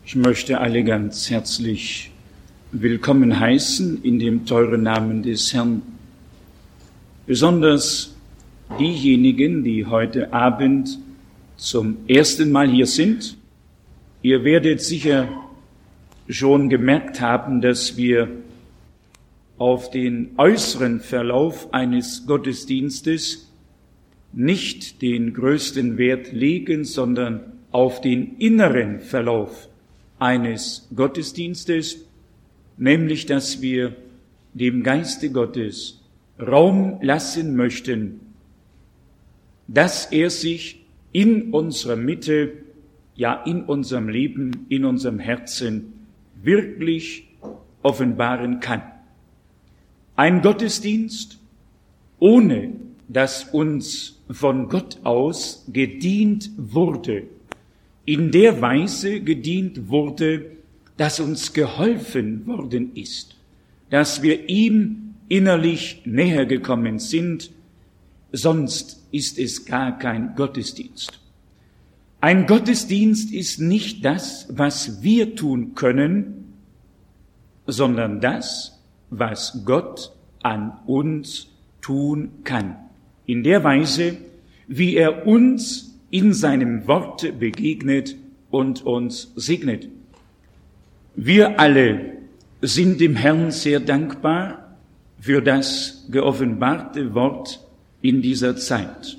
Ich möchte alle ganz herzlich willkommen heißen in dem teuren Namen des Herrn. Besonders diejenigen, die heute Abend zum ersten Mal hier sind. Ihr werdet sicher schon gemerkt haben, dass wir auf den äußeren Verlauf eines Gottesdienstes nicht den größten Wert legen, sondern auf den inneren Verlauf eines Gottesdienstes, nämlich dass wir dem Geiste Gottes Raum lassen möchten, dass er sich in unserer Mitte, ja in unserem Leben, in unserem Herzen wirklich offenbaren kann. Ein Gottesdienst, ohne dass uns von Gott aus gedient wurde, in der Weise gedient wurde, dass uns geholfen worden ist, dass wir ihm innerlich näher gekommen sind, sonst ist es gar kein Gottesdienst. Ein Gottesdienst ist nicht das, was wir tun können, sondern das, was Gott an uns tun kann. In der Weise, wie er uns in seinem Worte begegnet und uns segnet. Wir alle sind dem Herrn sehr dankbar für das geoffenbarte Wort in dieser Zeit.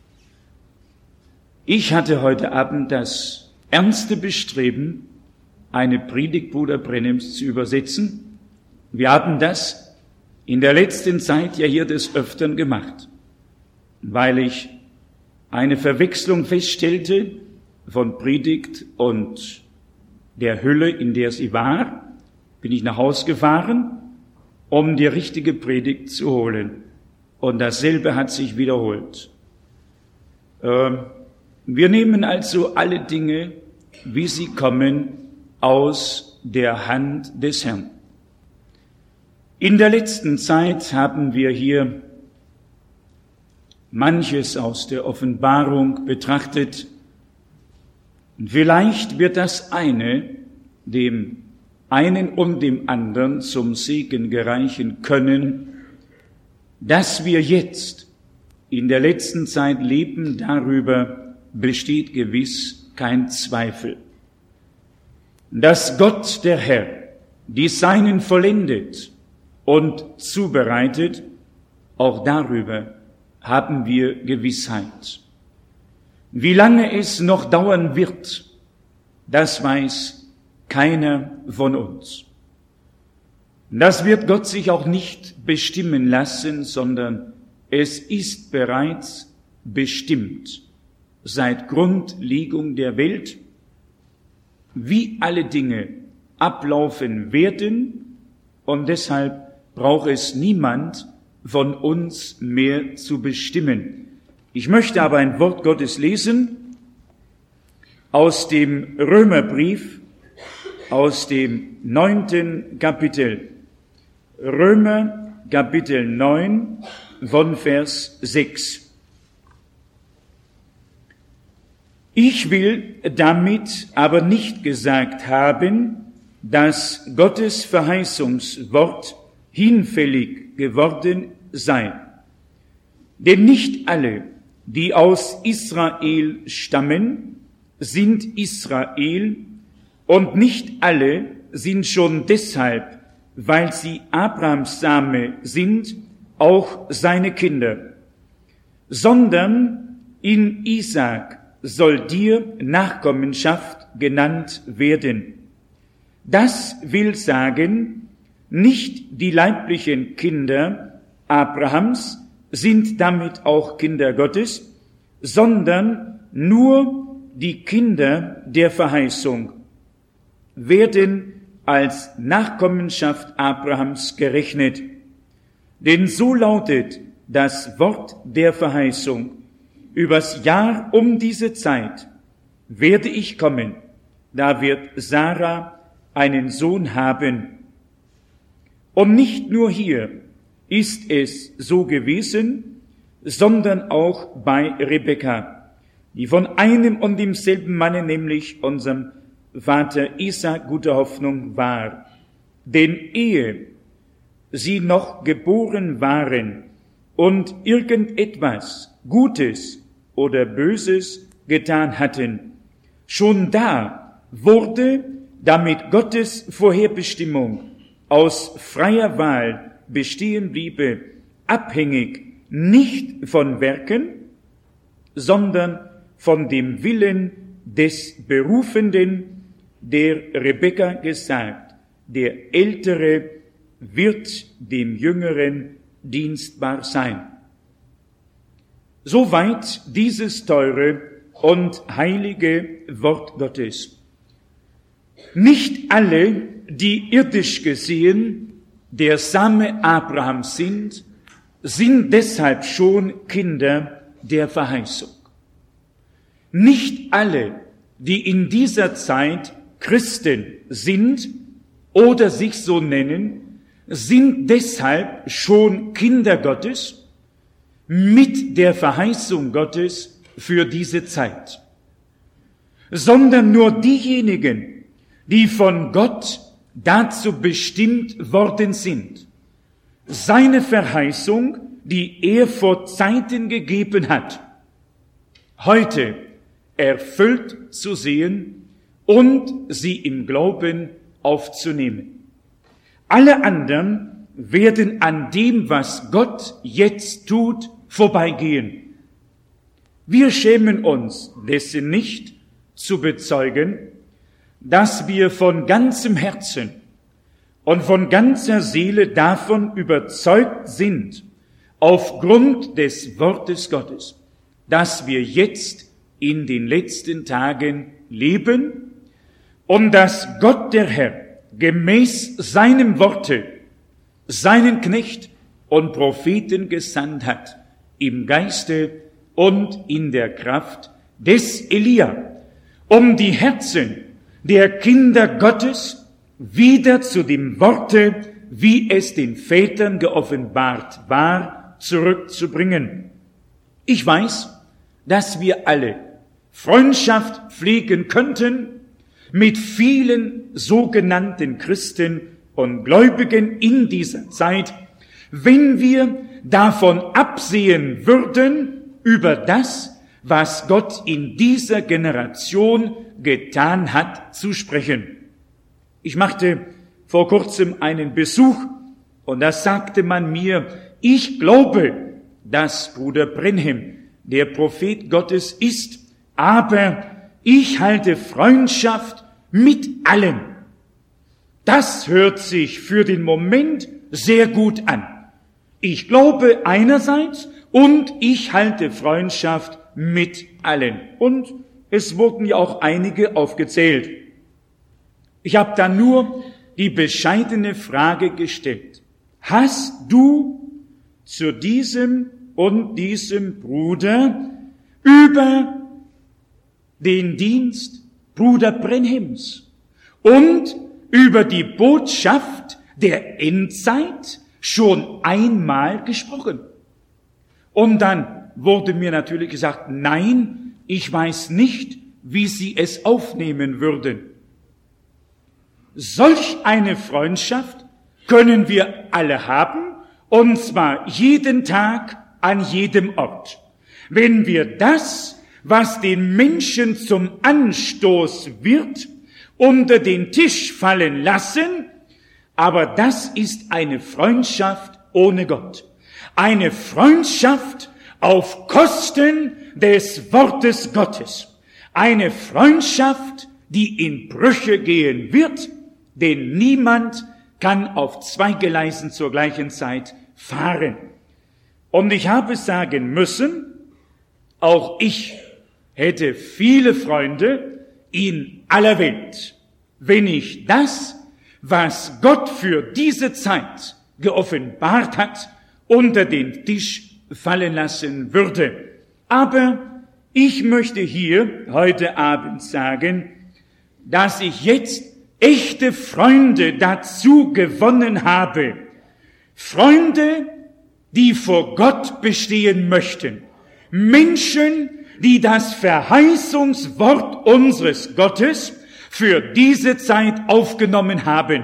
Ich hatte heute Abend das ernste Bestreben, eine Predigt Bruder Brenhems zu übersetzen. Wir haben das in der letzten Zeit ja hier des Öfteren gemacht, weil ich eine Verwechslung feststellte von Predigt und der Hülle, in der sie war, bin ich nach Haus gefahren, um die richtige Predigt zu holen. Und dasselbe hat sich wiederholt. Wir nehmen also alle Dinge, wie sie kommen, aus der Hand des Herrn. In der letzten Zeit haben wir hier manches aus der Offenbarung betrachtet. Und vielleicht wird das eine dem einen und dem anderen zum Segen gereichen können, dass wir jetzt in der letzten Zeit leben, darüber besteht gewiss kein Zweifel. Dass Gott, der Herr, die Seinen vollendet und zubereitet, auch darüber haben wir Gewissheit. Wie lange es noch dauern wird, das weiß keiner von uns. Das wird Gott sich auch nicht bestimmen lassen, sondern es ist bereits bestimmt, seit Grundlegung der Welt, wie alle Dinge ablaufen werden, und deshalb braucht es niemand von uns mehr zu bestimmen. Ich möchte aber ein Wort Gottes lesen aus dem Römerbrief, aus dem 9. Kapitel. Römer Kapitel 9 von Vers 6. Ich will damit aber nicht gesagt haben, dass Gottes Verheißungswort hinfällig geworden sei. Denn nicht alle, die aus Israel stammen, sind Israel, und nicht alle sind schon deshalb, weil sie Abrahams Same sind, auch seine Kinder, sondern in Isaak soll dir Nachkommenschaft genannt werden. Das will sagen, nicht die leiblichen Kinder Abrahams sind damit auch Kinder Gottes, sondern nur die Kinder der Verheißung werden als Nachkommenschaft Abrahams gerechnet. Denn so lautet das Wort der Verheißung: Übers Jahr um diese Zeit werde ich kommen, da wird Sarah einen Sohn haben. Und nicht nur hier ist es so gewesen, sondern auch bei Rebekka, die von einem und demselben Manne, nämlich unserem Vater Isaak guter Hoffnung war. Denn ehe sie noch geboren waren und irgendetwas Gutes oder Böses getan hatten, schon da wurde, damit Gottes Vorherbestimmung aus freier Wahl bestehen bliebe, abhängig nicht von Werken, sondern von dem Willen des Berufenden, der Rebekka gesagt, der Ältere wird dem Jüngeren dienstbar sein. Soweit dieses teure und heilige Wort Gottes. Nicht alle, die irdisch gesehen der Same Abrahams sind deshalb schon Kinder der Verheißung. Nicht alle, die in dieser Zeit Christen sind oder sich so nennen, sind deshalb schon Kinder Gottes mit der Verheißung Gottes für diese Zeit, sondern nur diejenigen, die von Gott dazu bestimmt worden sind, seine Verheißung, die er vor Zeiten gegeben hat, heute erfüllt zu sehen und sie im Glauben aufzunehmen. Alle anderen werden an dem, was Gott jetzt tut, vorbeigehen. Wir schämen uns dessen nicht zu bezeugen, dass wir von ganzem Herzen und von ganzer Seele davon überzeugt sind, aufgrund des Wortes Gottes, dass wir jetzt in den letzten Tagen leben und dass Gott der Herr gemäß seinem Worte seinen Knecht und Propheten gesandt hat, im Geiste und in der Kraft des Elia, um die Herzen der Kinder Gottes wieder zu dem Worte, wie es den Vätern geoffenbart war, zurückzubringen. Ich weiß, dass wir alle Freundschaft pflegen könnten mit vielen sogenannten Christen und Gläubigen in dieser Zeit, wenn wir davon absehen würden, über das, was Gott in dieser Generation getan hat, zu sprechen. Ich machte vor kurzem einen Besuch und da sagte man mir, ich glaube, dass Bruder Branham der Prophet Gottes ist, aber ich halte Freundschaft mit allen. Das hört sich für den Moment sehr gut an. Ich glaube einerseits und ich halte Freundschaft mit allen. Und es wurden ja auch einige aufgezählt. Ich habe dann nur die bescheidene Frage gestellt. Hast du zu diesem und diesem Bruder über den Dienst Bruder Branhams und über die Botschaft der Endzeit schon einmal gesprochen? Und dann wurde mir natürlich gesagt, nein, ich weiß nicht, wie sie es aufnehmen würden. Solch eine Freundschaft können wir alle haben, und zwar jeden Tag an jedem Ort. Wenn wir das, was den Menschen zum Anstoß wird, unter den Tisch fallen lassen, aber das ist eine Freundschaft ohne Gott. Eine Freundschaft auf Kosten des Wortes Gottes. Eine Freundschaft, die in Brüche gehen wird, denn niemand kann auf zwei Gleisen zur gleichen Zeit fahren. Und ich habe sagen müssen, auch ich hätte viele Freunde in aller Welt, wenn ich das, was Gott für diese Zeit geoffenbart hat, unter den Tisch fallen lassen würde. Aber ich möchte hier heute Abend sagen, dass ich jetzt echte Freunde dazu gewonnen habe. Freunde, die vor Gott bestehen möchten. Menschen, die das Verheißungswort unseres Gottes für diese Zeit aufgenommen haben.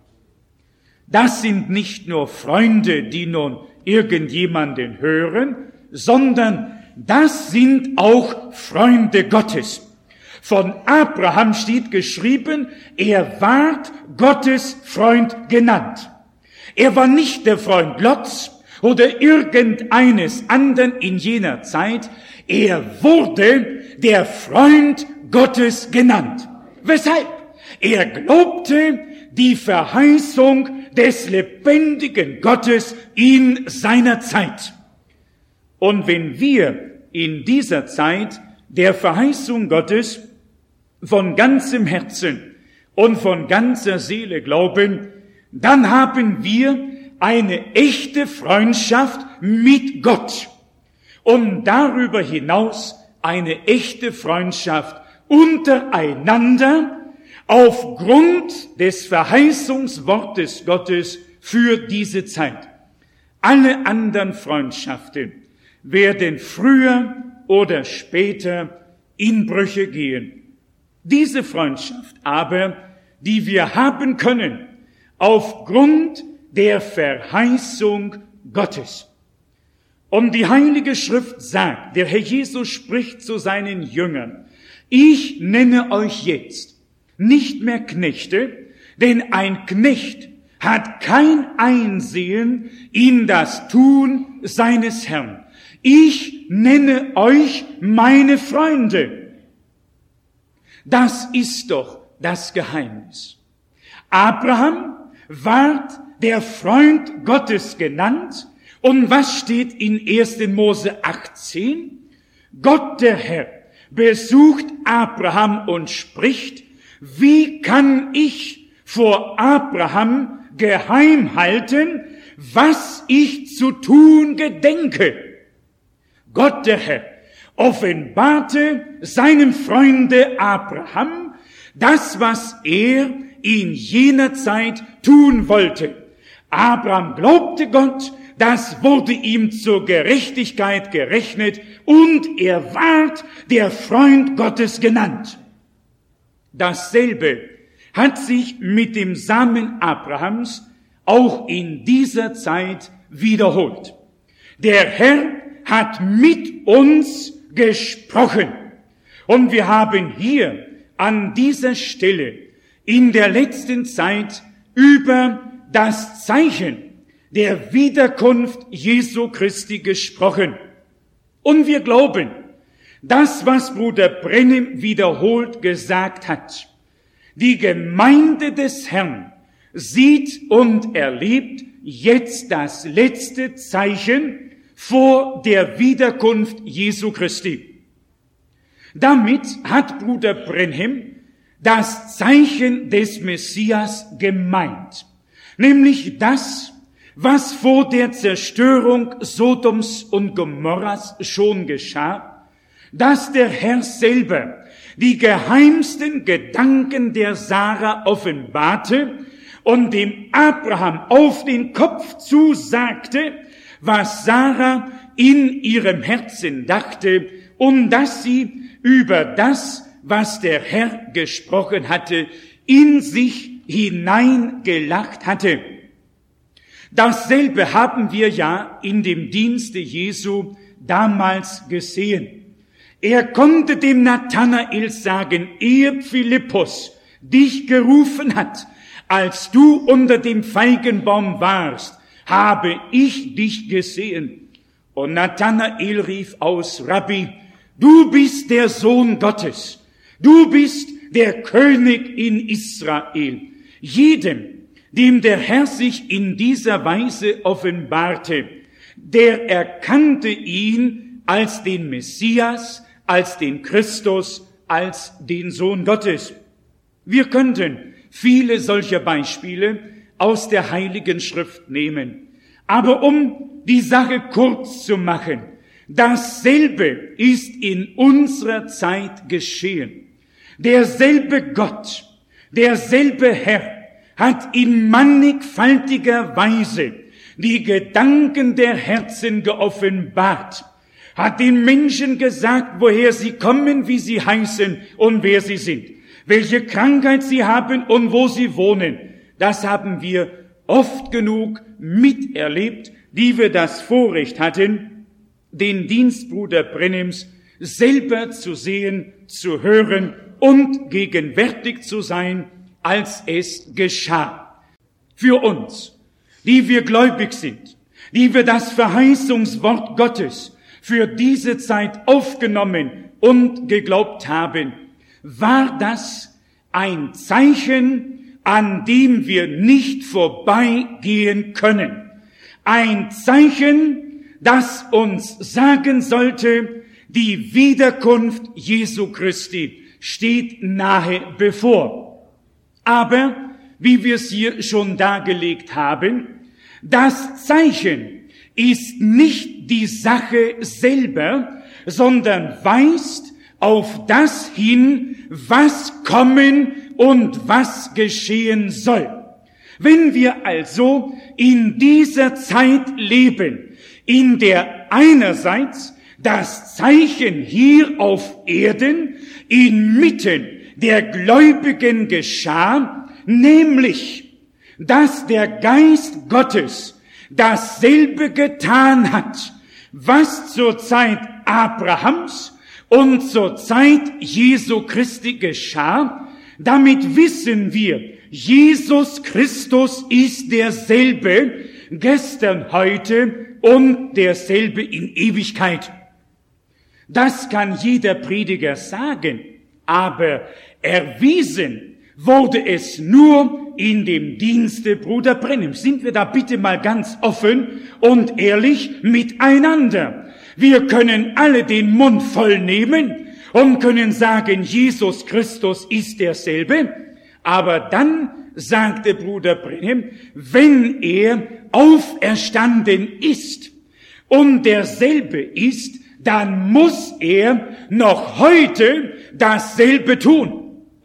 Das sind nicht nur Freunde, die nun irgendjemanden hören, sondern das sind auch Freunde Gottes. Von Abraham steht geschrieben, er ward Gottes Freund genannt. Er war nicht der Freund Lots oder irgendeines anderen in jener Zeit. Er wurde der Freund Gottes genannt. Weshalb? Er glaubte die Verheißung des lebendigen Gottes in seiner Zeit. Und wenn wir in dieser Zeit der Verheißung Gottes von ganzem Herzen und von ganzer Seele glauben, dann haben wir eine echte Freundschaft mit Gott und darüber hinaus eine echte Freundschaft untereinander aufgrund des Verheißungswortes Gottes für diese Zeit. Alle anderen Freundschaften werden früher oder später in Brüche gehen. Diese Freundschaft aber, die wir haben können, aufgrund der Verheißung Gottes. Und die Heilige Schrift sagt, der Herr Jesus spricht zu seinen Jüngern, ich nenne euch jetzt nicht mehr Knechte, denn ein Knecht hat kein Einsehen in das Tun seines Herrn. Ich nenne euch meine Freunde. Das ist doch das Geheimnis. Abraham ward der Freund Gottes genannt. Und was steht in 1. Mose 18? Gott der Herr besucht Abraham und spricht, wie kann ich vor Abraham geheim halten, was ich zu tun gedenke? Gott der Herr offenbarte seinem Freunde Abraham das, was er in jener Zeit tun wollte. Abraham glaubte Gott, das wurde ihm zur Gerechtigkeit gerechnet und er ward der Freund Gottes genannt. Dasselbe hat sich mit dem Samen Abrahams auch in dieser Zeit wiederholt. Der Herr hat mit uns gesprochen und wir haben hier an dieser Stelle in der letzten Zeit über das Zeichen der Wiederkunft Jesu Christi gesprochen. Und wir glauben, das, was Bruder Brennim wiederholt gesagt hat, die Gemeinde des Herrn sieht und erlebt jetzt das letzte Zeichen vor der Wiederkunft Jesu Christi. Damit hat Bruder Brennim das Zeichen des Messias gemeint, nämlich das, was vor der Zerstörung Sodoms und Gomorras schon geschah, dass der Herr selber die geheimsten Gedanken der Sarah offenbarte und dem Abraham auf den Kopf zusagte, was Sarah in ihrem Herzen dachte und dass sie über das, was der Herr gesprochen hatte, in sich hineingelacht hatte. Dasselbe haben wir ja in dem Dienste Jesu damals gesehen. Er konnte dem Nathanael sagen, ehe Philippus dich gerufen hat, als du unter dem Feigenbaum warst, habe ich dich gesehen. Und Nathanael rief aus, Rabbi, du bist der Sohn Gottes, du bist der König in Israel. Jedem, dem der Herr sich in dieser Weise offenbarte, der erkannte ihn als den Messias, als den Christus, als den Sohn Gottes. Wir könnten viele solcher Beispiele aus der Heiligen Schrift nehmen. Aber um die Sache kurz zu machen, dasselbe ist in unserer Zeit geschehen. Derselbe Gott, derselbe Herr hat in mannigfaltiger Weise die Gedanken der Herzen geoffenbart, hat den Menschen gesagt, woher sie kommen, wie sie heißen und wer sie sind. welche Krankheit sie haben und wo sie wohnen. Das haben wir oft genug miterlebt, die wir das Vorrecht hatten, den Dienst Bruder Brenhims selber zu sehen, zu hören und gegenwärtig zu sein, als es geschah. Für uns, die wir gläubig sind, die wir das Verheißungswort Gottes für diese Zeit aufgenommen und geglaubt haben, war das ein Zeichen, an dem wir nicht vorbeigehen können. Ein Zeichen, das uns sagen sollte, die Wiederkunft Jesu Christi steht nahe bevor. Aber, wie wir es hier schon dargelegt haben, das Zeichen ist nicht die Sache selber, sondern weist auf das hin, was kommen und was geschehen soll. Wenn wir also in dieser Zeit leben, in der einerseits das Zeichen hier auf Erden inmitten der Gläubigen geschah, nämlich, dass der Geist Gottes dasselbe getan hat, was zur Zeit Abrahams und zur Zeit Jesu Christi geschah. Damit wissen wir, Jesus Christus ist derselbe, gestern, heute und derselbe in Ewigkeit. Das kann jeder Prediger sagen, aber erwiesen wurde es nur in dem Dienste Bruder Brenhims. Sind wir da bitte mal ganz offen und ehrlich miteinander. Wir können alle den Mund voll nehmen und können sagen, Jesus Christus ist derselbe. Aber dann sagte Bruder Brenhim, wenn er auferstanden ist und derselbe ist, dann muss er noch heute dasselbe tun.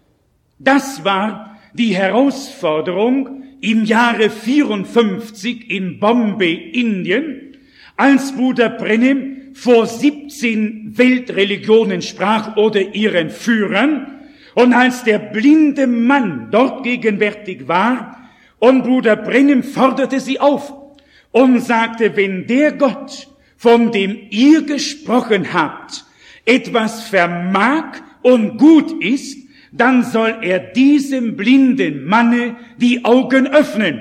Das war die Herausforderung im Jahre 54 in Bombay, Indien, als Bruder Brenhim vor 17 Weltreligionen sprach oder ihren Führern und als der blinde Mann dort gegenwärtig war und Bruder Brenhim forderte sie auf und sagte, wenn der Gott, von dem ihr gesprochen habt, etwas vermag und gut ist, dann soll er diesem blinden Manne die Augen öffnen.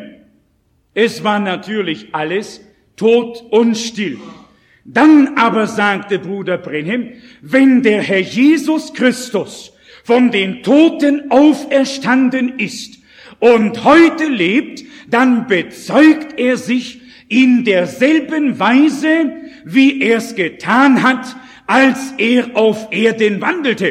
Es war natürlich alles tot und still. Dann aber sagte Bruder Brenhim, wenn der Herr Jesus Christus von den Toten auferstanden ist und heute lebt, dann bezeugt er sich in derselben Weise, wie er es getan hat, als er auf Erden wandelte.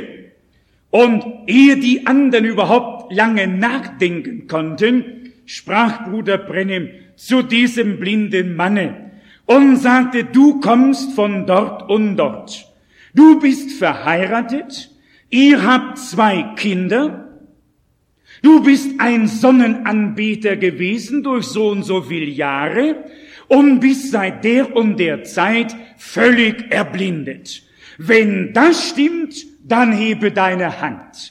Und ehe die anderen überhaupt lange nachdenken konnten, sprach Bruder Brenhim zu diesem blinden Manne und sagte, du kommst von dort und dort. Du bist verheiratet, ihr habt 2 Kinder, du bist ein Sonnenanbeter gewesen durch so und so viele Jahre und bist seit der und der Zeit völlig erblindet. Wenn das stimmt, dann hebe deine Hand.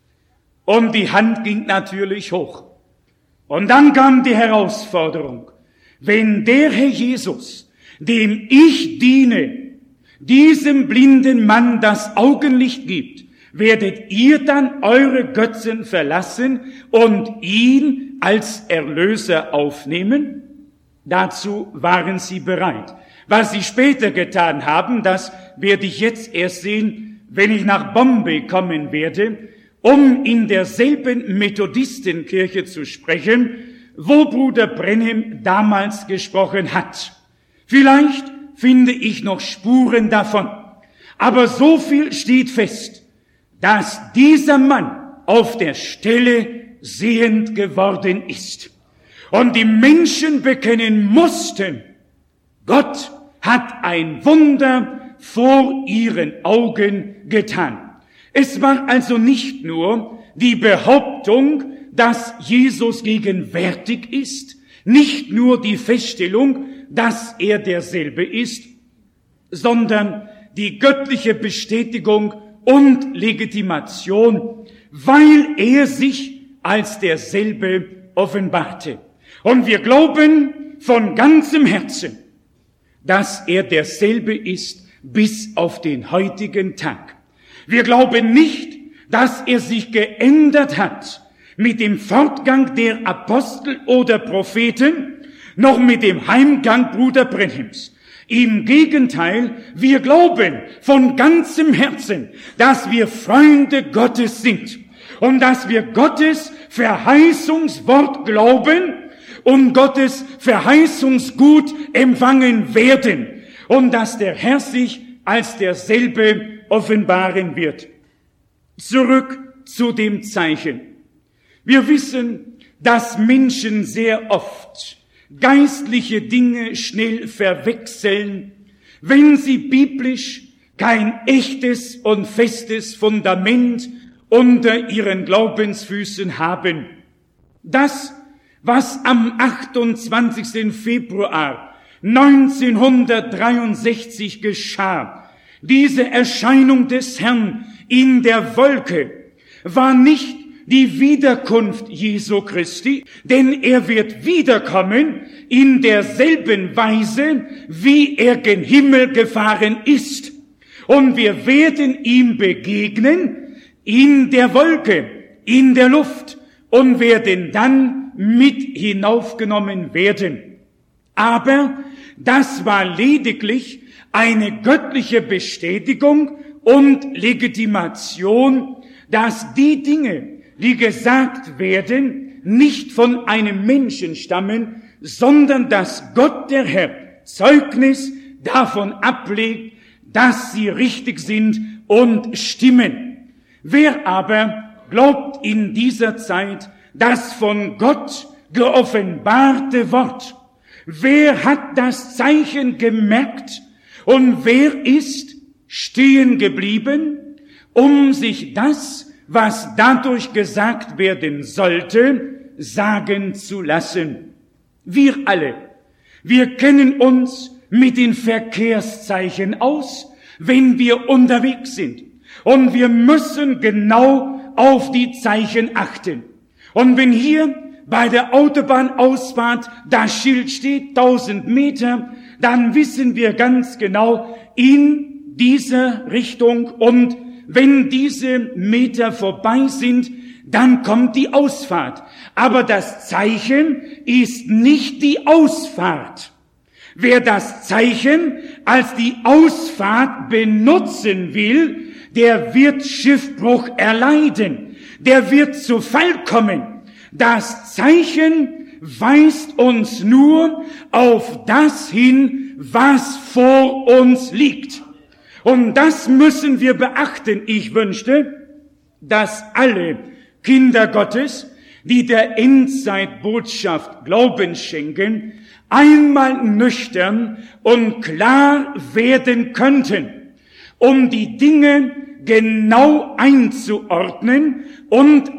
Und die Hand ging natürlich hoch. Und dann kam die Herausforderung. Wenn der Herr Jesus, dem ich diene, diesem blinden Mann das Augenlicht gibt, werdet ihr dann eure Götzen verlassen und ihn als Erlöser aufnehmen? Dazu waren sie bereit. Was sie später getan haben, das werde ich jetzt erst sehen, wenn ich nach Bombay kommen werde, um in derselben Methodistenkirche zu sprechen, wo Bruder Brenhim damals gesprochen hat. Vielleicht finde ich noch Spuren davon. Aber so viel steht fest, dass dieser Mann auf der Stelle sehend geworden ist. Und die Menschen bekennen mussten, Gott hat ein Wunder vor ihren Augen getan. Es war also nicht nur die Behauptung, dass Jesus gegenwärtig ist, nicht nur die Feststellung, dass er derselbe ist, sondern die göttliche Bestätigung und Legitimation, weil er sich als derselbe offenbarte. Und wir glauben von ganzem Herzen, dass er derselbe ist bis auf den heutigen Tag. Wir glauben nicht, dass er sich geändert hat mit dem Fortgang der Apostel oder Propheten, noch mit dem Heimgang Bruder Brenhims. Im Gegenteil, wir glauben von ganzem Herzen, dass wir Freunde Gottes sind und dass wir Gottes Verheißungswort glauben und Gottes Verheißungsgut empfangen werden und dass der Herr sich als derselbe offenbaren wird. Zurück zu dem Zeichen. Wir wissen, dass Menschen sehr oft geistliche Dinge schnell verwechseln, wenn sie biblisch kein echtes und festes Fundament unter ihren Glaubensfüßen haben. Das, was am 28. Februar 1963 geschah, diese Erscheinung des Herrn in der Wolke, war nicht die Wiederkunft Jesu Christi, denn er wird wiederkommen in derselben Weise, wie er gen Himmel gefahren ist. Und wir werden ihm begegnen in der Wolke, in der Luft und werden dann mit hinaufgenommen werden. Aber das war lediglich eine göttliche Bestätigung und Legitimation, dass die Dinge, die gesagt werden, nicht von einem Menschen stammen, sondern dass Gott der Herr Zeugnis davon ablegt, dass sie richtig sind und stimmen. Wer aber glaubt in dieser Zeit das von Gott geoffenbarte Wort? Wer hat das Zeichen gemerkt und wer ist stehen geblieben, um sich das, was dadurch gesagt werden sollte, sagen zu lassen? Wir alle, wir kennen uns mit den Verkehrszeichen aus, wenn wir unterwegs sind. Und wir müssen genau auf die Zeichen achten. Und wenn hier bei der Autobahnausfahrt das Schild steht, 1000 Meter, dann wissen wir ganz genau in dieser Richtung. Und wenn diese Meter vorbei sind, dann kommt die Ausfahrt. Aber das Zeichen ist nicht die Ausfahrt. Wer das Zeichen als die Ausfahrt benutzen will, der wird Schiffbruch erleiden. Der wird zu Fall kommen. Das Zeichen weist uns nur auf das hin, was vor uns liegt. Und das müssen wir beachten. Ich wünschte, dass alle Kinder Gottes, die der Endzeitbotschaft Glauben schenken, einmal nüchtern und klar werden könnten, um die Dinge genau einzuordnen und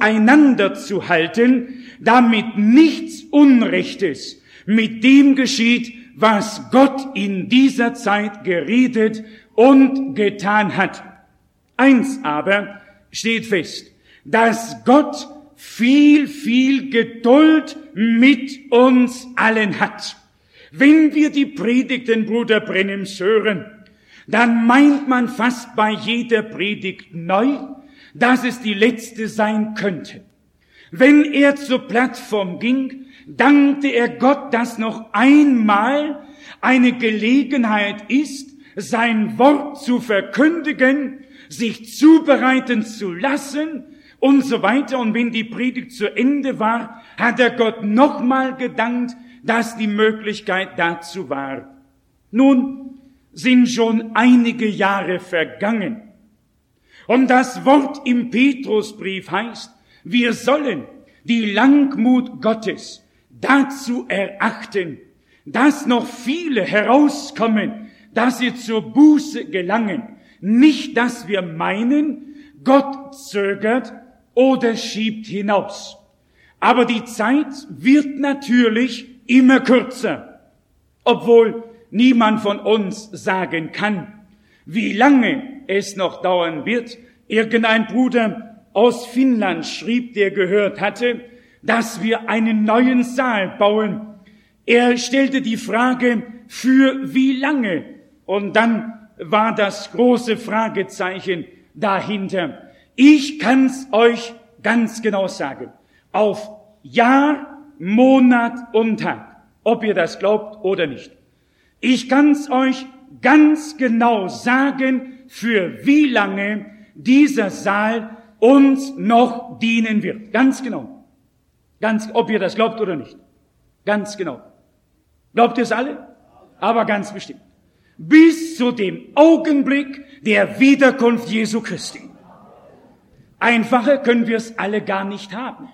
auseinanderzuhalten, damit nichts Unrechtes mit dem geschieht, was Gott in dieser Zeit geredet und getan hat. Eins aber steht fest, dass Gott viel, viel Geduld mit uns allen hat. Wenn wir die Predigten Bruder Brenhims hören, dann meint man fast bei jeder Predigt neu, dass es die letzte sein könnte. Wenn er zur Plattform ging, dankte er Gott, dass noch einmal eine Gelegenheit ist, sein Wort zu verkündigen, sich zubereiten zu lassen und so weiter. Und wenn die Predigt zu Ende war, hat er Gott nochmal gedankt, dass die Möglichkeit dazu war. Nun sind schon einige Jahre vergangen. Und das Wort im Petrusbrief heißt, wir sollen die Langmut Gottes dazu erachten, dass noch viele herauskommen, dass sie zur Buße gelangen. Nicht, dass wir meinen, Gott zögert oder schiebt hinaus. Aber die Zeit wird natürlich immer kürzer, obwohl niemand von uns sagen kann, wie lange es noch dauern wird. Irgendein Bruder aus Finnland schrieb, der gehört hatte, dass wir einen neuen Saal bauen. Er stellte die Frage, für wie lange? Und dann war das große Fragezeichen dahinter. Ich kann's euch ganz genau sagen. Auf Jahr, Monat und Tag. Ob ihr das glaubt oder nicht. Ich kann's euch ganz genau sagen, für wie lange dieser Saal uns noch dienen wird. Ganz genau. Ob ihr das glaubt oder nicht. Ganz genau. Glaubt ihr es alle? Aber ganz bestimmt. Bis zu dem Augenblick der Wiederkunft Jesu Christi. Einfacher können wir es alle gar nicht haben.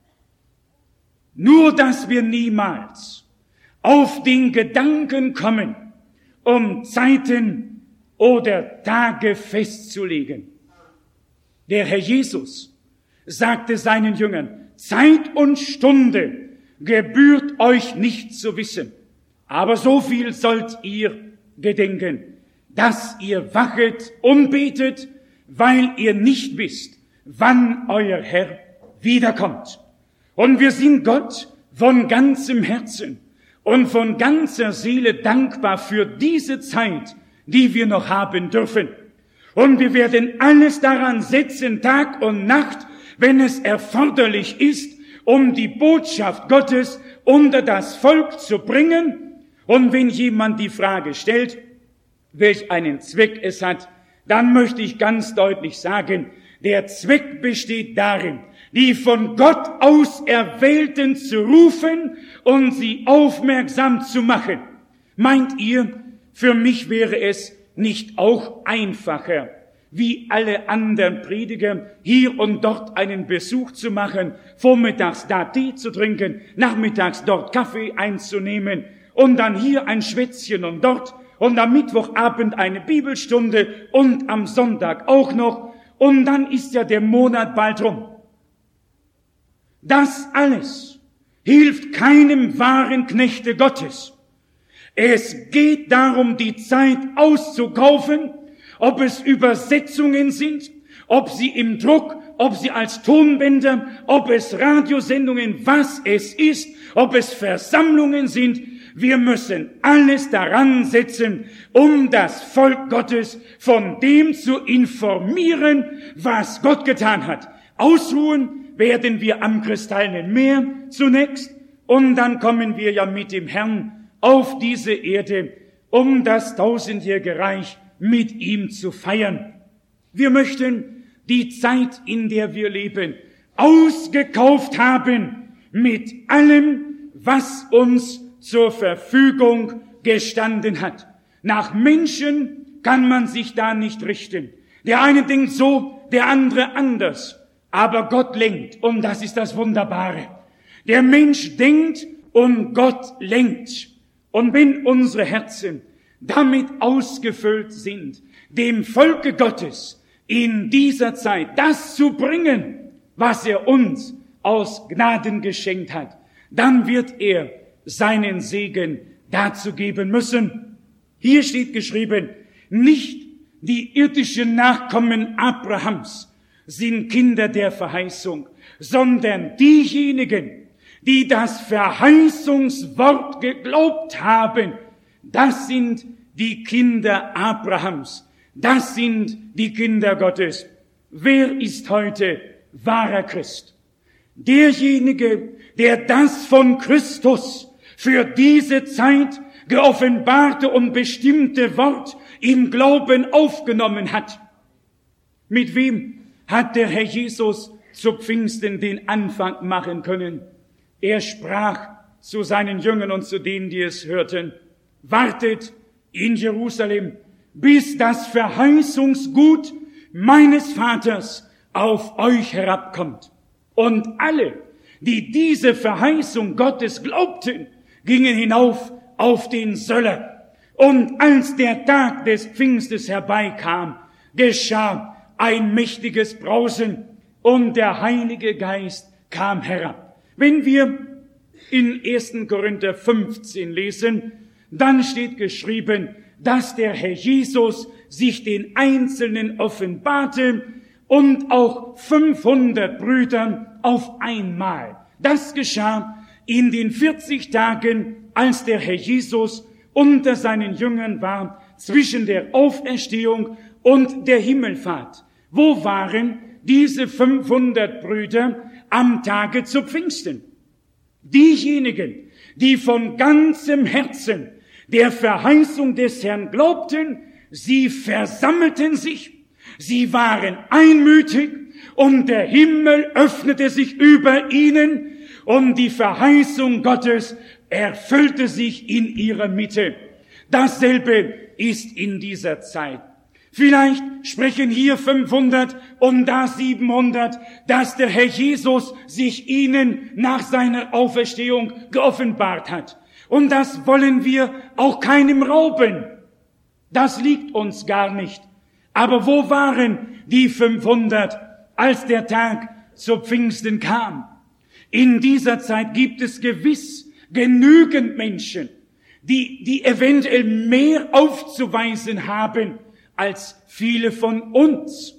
Nur, dass wir niemals auf den Gedanken kommen, um Zeiten oder Tage festzulegen. Der Herr Jesus sagte seinen Jüngern, Zeit und Stunde gebührt euch nicht zu wissen. Aber so viel sollt ihr gedenken, dass ihr wachet und betet, weil ihr nicht wisst, wann euer Herr wiederkommt. Und wir sind Gott von ganzem Herzen und von ganzer Seele dankbar für diese Zeit, die wir noch haben dürfen. Und wir werden alles daran setzen, Tag und Nacht, wenn es erforderlich ist, um die Botschaft Gottes unter das Volk zu bringen. Und wenn jemand die Frage stellt, welch einen Zweck es hat, dann möchte ich ganz deutlich sagen, der Zweck besteht darin, die von Gott Auserwählten zu rufen und sie aufmerksam zu machen. Meint ihr, für mich wäre es nicht auch einfacher, wie alle anderen Prediger, hier und dort einen Besuch zu machen, vormittags da Tee zu trinken, nachmittags dort Kaffee einzunehmen und dann hier ein Schwätzchen und dort und am Mittwochabend eine Bibelstunde und am Sonntag auch noch und dann ist ja der Monat bald rum. Das alles hilft keinem wahren Knechte Gottes. Es geht darum, die Zeit auszukaufen, ob es Übersetzungen sind, ob sie im Druck, ob sie als Tonbänder, ob es Radiosendungen, was es ist, ob es Versammlungen sind. Wir müssen alles daran setzen, um das Volk Gottes von dem zu informieren, was Gott getan hat. Ausruhen werden wir am kristallenen Meer zunächst und dann kommen wir ja mit dem Herrn auf diese Erde, um das tausendjährige Reich mit ihm zu feiern. Wir möchten die Zeit, in der wir leben, ausgekauft haben mit allem, was uns zur Verfügung gestanden hat. Nach Menschen kann man sich da nicht richten. Der eine denkt so, der andere anders. Aber Gott lenkt und das ist das Wunderbare. Der Mensch denkt und Gott lenkt. Und wenn unsere Herzen damit ausgefüllt sind, dem Volke Gottes in dieser Zeit das zu bringen, was er uns aus Gnaden geschenkt hat, dann wird er seinen Segen dazu geben müssen. Hier steht geschrieben, nicht die irdischen Nachkommen Abrahams sind Kinder der Verheißung, sondern diejenigen, die das Verheißungswort geglaubt haben, das sind die Kinder Abrahams, das sind die Kinder Gottes. Wer ist heute wahrer Christ? Derjenige, der das von Christus für diese Zeit geoffenbarte und bestimmte Wort im Glauben aufgenommen hat. Mit wem hat der Herr Jesus zu Pfingsten den Anfang machen können? Er sprach zu seinen Jüngern und zu denen, die es hörten, wartet in Jerusalem, bis das Verheißungsgut meines Vaters auf euch herabkommt. Und alle, die diese Verheißung Gottes glaubten, gingen hinauf auf den Söller. Und als der Tag des Pfingstes herbeikam, geschah ein mächtiges Brausen und der Heilige Geist kam herab. Wenn wir in 1. Korinther 15 lesen, dann steht geschrieben, dass der Herr Jesus sich den Einzelnen offenbarte und auch 500 Brüdern auf einmal. Das geschah in den 40 Tagen, als der Herr Jesus unter seinen Jüngern war, zwischen der Auferstehung und der Himmelfahrt. Wo waren diese 500 Brüder am Tage zu Pfingsten? Diejenigen, die von ganzem Herzen der Verheißung des Herrn glaubten, sie versammelten sich, sie waren einmütig und der Himmel öffnete sich über ihnen und die Verheißung Gottes erfüllte sich in ihrer Mitte. Dasselbe ist in dieser Zeit. Vielleicht sprechen hier 500 und da 700, dass der Herr Jesus sich ihnen nach seiner Auferstehung geoffenbart hat. Und das wollen wir auch keinem rauben. Das liegt uns gar nicht. Aber wo waren die 500, als der Tag zu Pfingsten kam? In dieser Zeit gibt es gewiss genügend Menschen, die eventuell mehr aufzuweisen haben als viele von uns.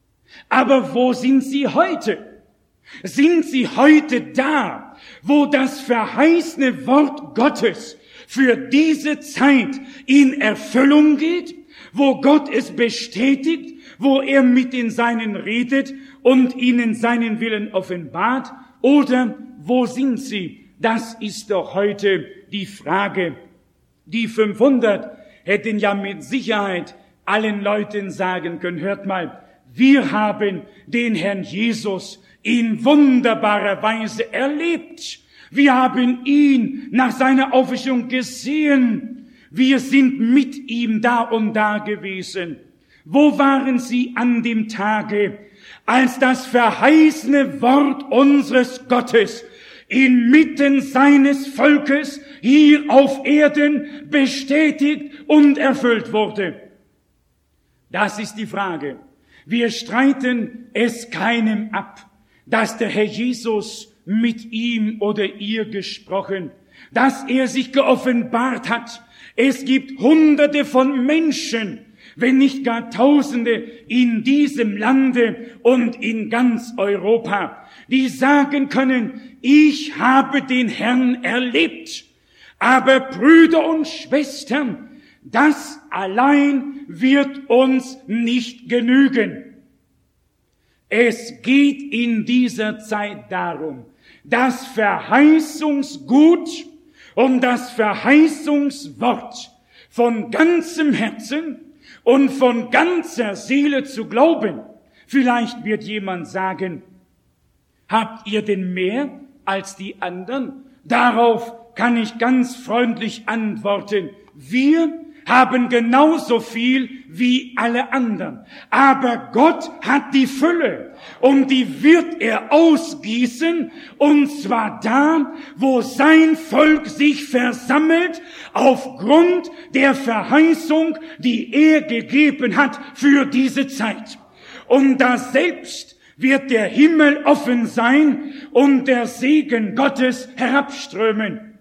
Aber wo sind sie heute? Sind sie heute da, wo das verheißene Wort Gottes für diese Zeit in Erfüllung geht, wo Gott es bestätigt, wo er mit den Seinen redet und ihnen seinen Willen offenbart? Oder wo sind sie? Das ist doch heute die Frage. Die 500 hätten ja mit Sicherheit allen Leuten sagen können, hört mal, wir haben den Herrn Jesus in wunderbarer Weise erlebt. Wir haben ihn nach seiner Auferstehung gesehen. Wir sind mit ihm da und da gewesen. Wo waren sie an dem Tage, als das verheißene Wort unseres Gottes inmitten seines Volkes hier auf Erden bestätigt und erfüllt wurde? Das ist die Frage. Wir streiten es keinem ab, dass der Herr Jesus mit ihm oder ihr gesprochen, dass er sich geoffenbart hat. Es gibt Hunderte von Menschen, wenn nicht gar Tausende in diesem Lande und in ganz Europa, die sagen können, ich habe den Herrn erlebt. Aber Brüder und Schwestern, das allein wird uns nicht genügen. Es geht in dieser Zeit darum, das Verheißungsgut und das Verheißungswort von ganzem Herzen und von ganzer Seele zu glauben. Vielleicht wird jemand sagen, habt ihr denn mehr als die anderen? Darauf kann ich ganz freundlich antworten, wir haben genauso viel wie alle anderen. Aber Gott hat die Fülle und die wird er ausgießen, und zwar da, wo sein Volk sich versammelt, aufgrund der Verheißung, die er gegeben hat für diese Zeit. Und da selbst wird der Himmel offen sein und der Segen Gottes herabströmen.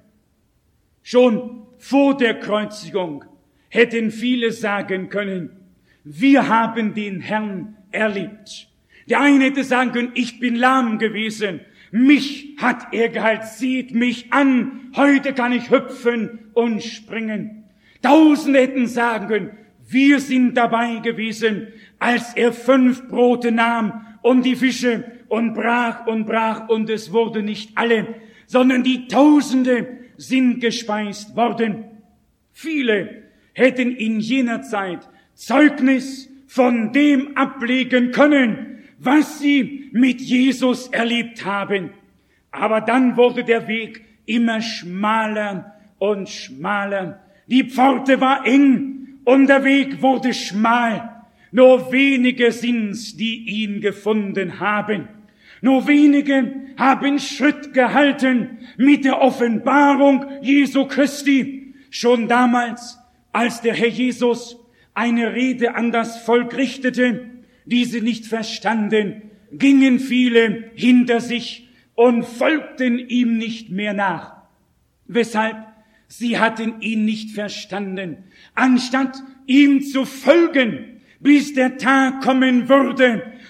Schon vor der Kreuzigung hätten viele sagen können, wir haben den Herrn erlebt. Der eine hätte sagen können, ich bin lahm gewesen, mich hat er geheilt, seht mich an, heute kann ich hüpfen und springen. Tausende hätten sagen können, wir sind dabei gewesen, als er 5 Brote nahm und die Fische und brach und es wurde nicht alle, sondern die Tausende sind gespeist worden. Viele hätten in jener Zeit Zeugnis von dem ablegen können, was sie mit Jesus erlebt haben. Aber dann wurde der Weg immer schmaler und schmaler. Die Pforte war eng und der Weg wurde schmal. Nur wenige sind's, die ihn gefunden haben. Nur wenige haben Schritt gehalten mit der Offenbarung Jesu Christi. Schon damals, als der Herr Jesus eine Rede an das Volk richtete, die sie nicht verstanden, gingen viele hinter sich und folgten ihm nicht mehr nach. Weshalb? Sie hatten ihn nicht verstanden. Anstatt ihm zu folgen, bis der Tag kommen würde,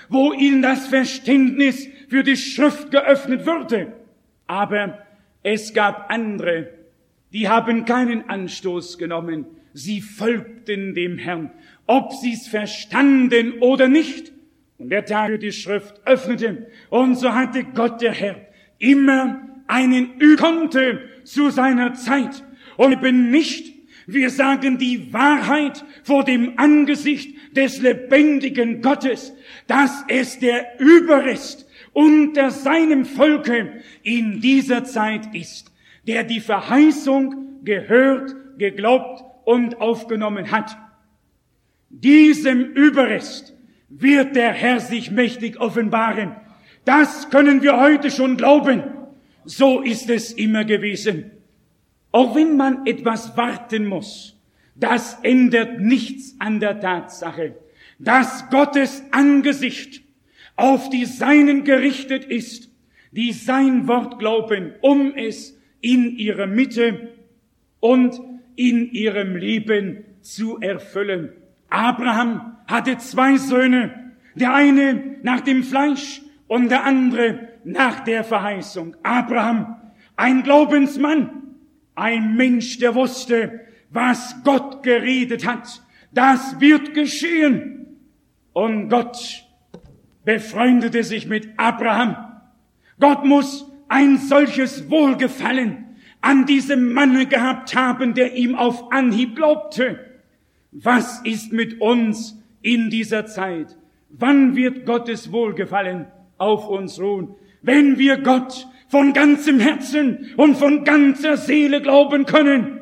wo ihnen das Verständnis für die Schrift geöffnet würde. Aber es gab andere, die haben keinen Anstoß genommen. Sie folgten dem Herrn, ob sie es verstanden oder nicht. Und der Tag für die Schrift öffnete. Und so hatte Gott, der Herr, immer einen konnte zu seiner Zeit. Und eben nicht, wir sagen die Wahrheit vor dem Angesicht des lebendigen Gottes, dass es der Überrest unter seinem Volke in dieser Zeit ist, der die Verheißung gehört, geglaubt und aufgenommen hat. Diesem Überrest wird der Herr sich mächtig offenbaren. Das können wir heute schon glauben. So ist es immer gewesen. Auch wenn man etwas warten muss, das ändert nichts an der Tatsache, dass Gottes Angesicht auf die Seinen gerichtet ist, die sein Wort glauben, um es in ihrer Mitte und in ihrem Leben zu erfüllen. Abraham hatte 2 Söhne, der eine nach dem Fleisch und der andere nach der Verheißung. Abraham, ein Glaubensmann, ein Mensch, der wusste, was Gott geredet hat, das wird geschehen. Und Gott befreundete sich mit Abraham. Gott muss ein solches Wohlgefallen an diesem Manne gehabt haben, der ihm auf Anhieb glaubte. Was ist mit uns in dieser Zeit? Wann wird Gottes Wohlgefallen auf uns ruhen? Wenn wir Gott von ganzem Herzen und von ganzer Seele glauben können.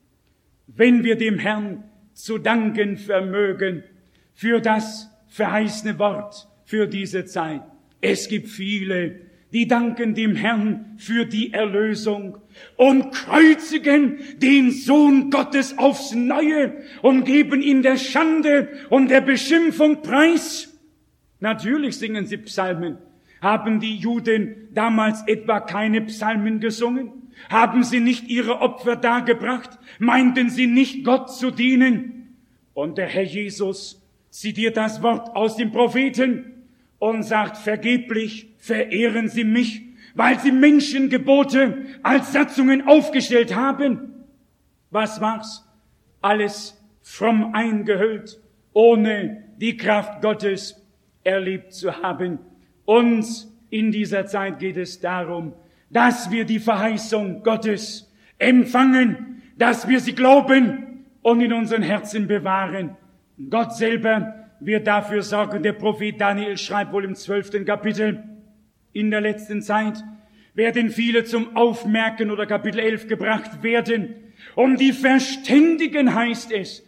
Wenn wir dem Herrn zu danken vermögen für das verheißene Wort für diese Zeit. Es gibt viele, die danken dem Herrn für die Erlösung und kreuzigen den Sohn Gottes aufs Neue und geben ihn der Schande und der Beschimpfung preis. Natürlich singen sie Psalmen. Haben die Juden damals etwa keine Psalmen gesungen? Haben sie nicht ihre Opfer dargebracht? Meinten sie nicht, Gott zu dienen? Und der Herr Jesus zitiert das Wort aus dem Propheten und sagt, vergeblich verehren sie mich, weil sie Menschengebote als Satzungen aufgestellt haben. Was war's? Alles fromm eingehüllt, ohne die Kraft Gottes erlebt zu haben. Uns in dieser Zeit geht es darum, dass wir die Verheißung Gottes empfangen, dass wir sie glauben und in unseren Herzen bewahren. Gott selber wird dafür sorgen. Der Prophet Daniel schreibt wohl im 12. Kapitel, in der letzten Zeit werden viele zum Aufmerken oder Kapitel 11 gebracht werden. Und die Verständigen, heißt es,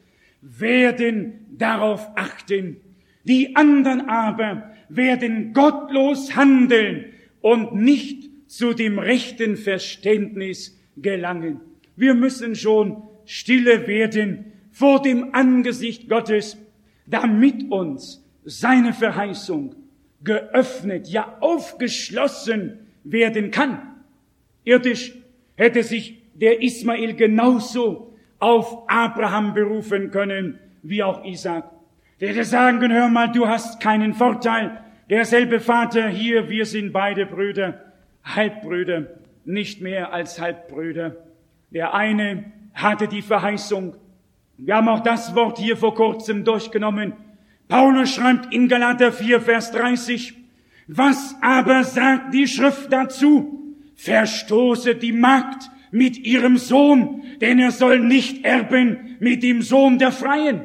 werden darauf achten. Die anderen aber werden gottlos handeln und nicht zu dem rechten Verständnis gelangen. Wir müssen schon stille werden vor dem Angesicht Gottes, damit uns seine Verheißung geöffnet, ja aufgeschlossen werden kann. Irdisch hätte sich der Ismael genauso auf Abraham berufen können, wie auch Isaac. Der hätte sagen können, hör mal, du hast keinen Vorteil. Derselbe Vater hier, wir sind beide Brüder, Halbbrüder, nicht mehr als Halbbrüder. Der eine hatte die Verheißung. Wir haben auch das Wort hier vor kurzem durchgenommen. Paulus schreibt in Galater 4, Vers 30, was aber sagt die Schrift dazu? Verstoße die Magd mit ihrem Sohn, denn er soll nicht erben mit dem Sohn der Freien.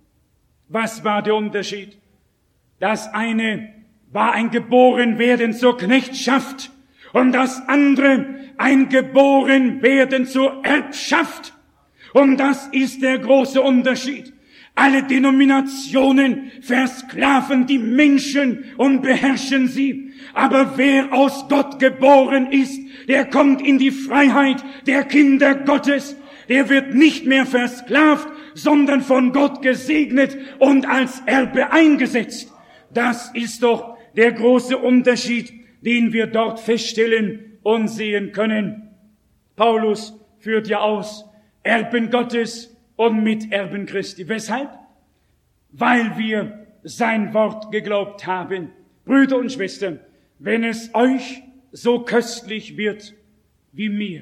Was war der Unterschied? Das eine war ein Geborenwerden zur Knechtschaft und das andere ein Geborenwerden zur Erbschaft. Und das ist der große Unterschied. Alle Denominationen versklaven die Menschen und beherrschen sie. Aber wer aus Gott geboren ist, der kommt in die Freiheit der Kinder Gottes. Der wird nicht mehr versklavt, sondern von Gott gesegnet und als Erbe eingesetzt. Das ist doch der große Unterschied, den wir dort feststellen und sehen können. Paulus führt ja aus, Erben Gottes und Miterben Christi. Weshalb? Weil wir sein Wort geglaubt haben. Brüder und Schwestern, wenn es euch so köstlich wird wie mir,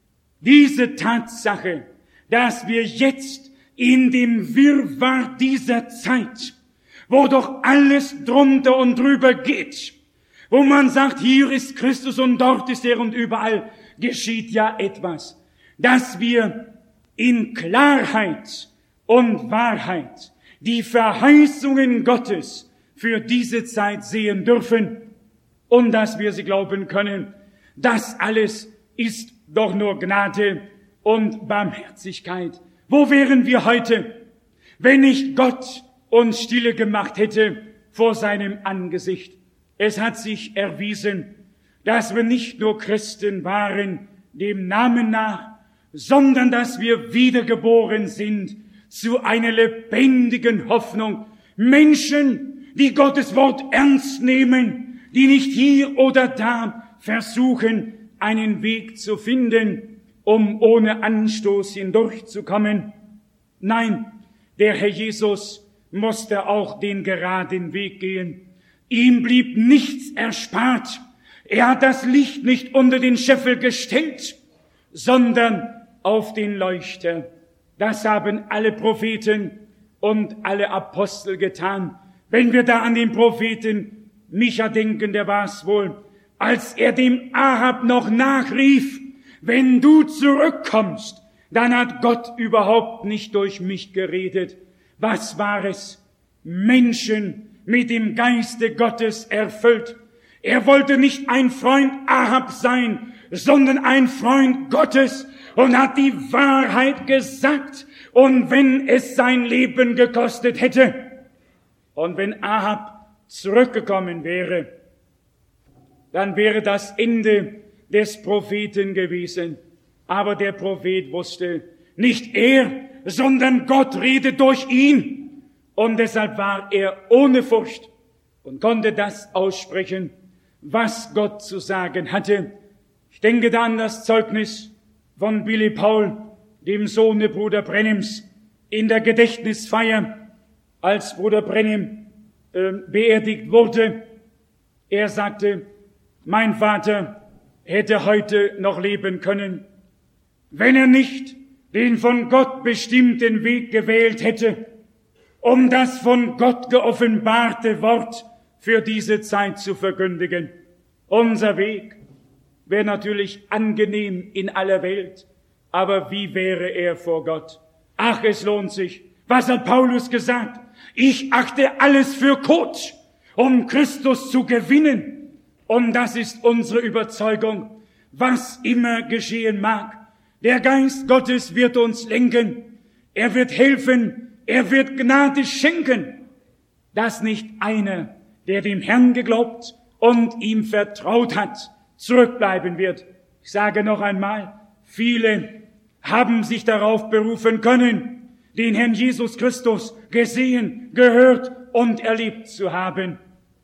diese Tatsache, dass wir jetzt in dem Wirrwarr dieser Zeit, wo doch alles drunter und drüber geht, wo man sagt, hier ist Christus und dort ist er und überall geschieht ja etwas, dass wir in Klarheit und Wahrheit die Verheißungen Gottes für diese Zeit sehen dürfen und dass wir sie glauben können. Das alles ist doch nur Gnade und Barmherzigkeit. Wo wären wir heute, wenn nicht Gott uns stille gemacht hätte vor seinem Angesicht? Es hat sich erwiesen, dass wir nicht nur Christen waren, dem Namen nach, sondern dass wir wiedergeboren sind zu einer lebendigen Hoffnung. Menschen, die Gottes Wort ernst nehmen, die nicht hier oder da versuchen, einen Weg zu finden, um ohne Anstoß hindurchzukommen. Nein, der Herr Jesus musste auch den geraden Weg gehen. Ihm blieb nichts erspart. Er hat das Licht nicht unter den Scheffel gestellt, sondern auf den Leuchter. Das haben alle Propheten und alle Apostel getan. Wenn wir da an den Propheten Micha denken, der war's wohl, als er dem Ahab noch nachrief, wenn du zurückkommst, dann hat Gott überhaupt nicht durch mich geredet. Was war es? Menschen mit dem Geiste Gottes erfüllt. Er wollte nicht ein Freund Ahab sein, sondern ein Freund Gottes und hat die Wahrheit gesagt. Und wenn es sein Leben gekostet hätte und wenn Ahab zurückgekommen wäre, dann wäre das Ende des Propheten gewesen. Aber der Prophet wusste, nicht er, sondern Gott redet durch ihn. Und deshalb war er ohne Furcht und konnte das aussprechen, was Gott zu sagen hatte. Ich denke da an das Zeugnis von Billy Paul, dem Sohne Bruder Brennims, in der Gedächtnisfeier, als Bruder Brennim beerdigt wurde. Er sagte, mein Vater hätte heute noch leben können, wenn er nicht den von Gott bestimmten Weg gewählt hätte, um das von Gott geoffenbarte Wort für diese Zeit zu verkündigen. Unser Weg wäre natürlich angenehm in aller Welt, aber wie wäre er vor Gott? Ach, es lohnt sich. Was hat Paulus gesagt? Ich achte alles für Kot, um Christus zu gewinnen. Und das ist unsere Überzeugung, was immer geschehen mag. Der Geist Gottes wird uns lenken. Er wird helfen. Er wird Gnade schenken, dass nicht einer, der dem Herrn geglaubt und ihm vertraut hat, zurückbleiben wird. Ich sage noch einmal, viele haben sich darauf berufen können, den Herrn Jesus Christus gesehen, gehört und erlebt zu haben.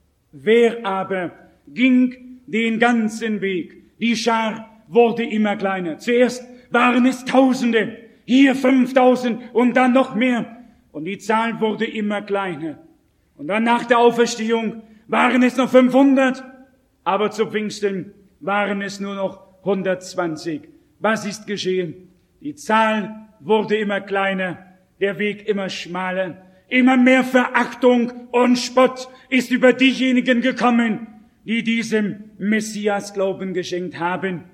Wer aber ging den ganzen Weg? Die Schar wurde immer kleiner. Zuerst waren es Tausende, hier 5000 und dann noch mehr. Und die Zahl wurde immer kleiner. Und dann nach der Auferstehung waren es noch 500, aber zu Pfingsten waren es nur noch 120. Was ist geschehen? Die Zahl wurde immer kleiner, der Weg immer schmaler. Immer mehr Verachtung und Spott ist über diejenigen gekommen, die diesem Messias Glauben geschenkt haben.